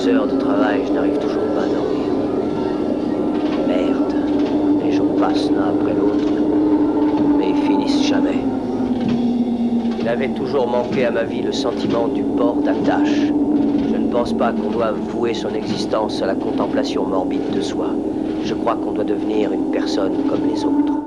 12 heures de travail, je n'arrive toujours pas à dormir. Merde. Les jours passent l'un après l'autre, mais ils finissent jamais. Il avait toujours manqué à ma vie le sentiment du port d'attache. Je ne pense pas qu'on doive vouer son existence à la contemplation morbide de soi. Je crois qu'on doit devenir une personne comme les autres.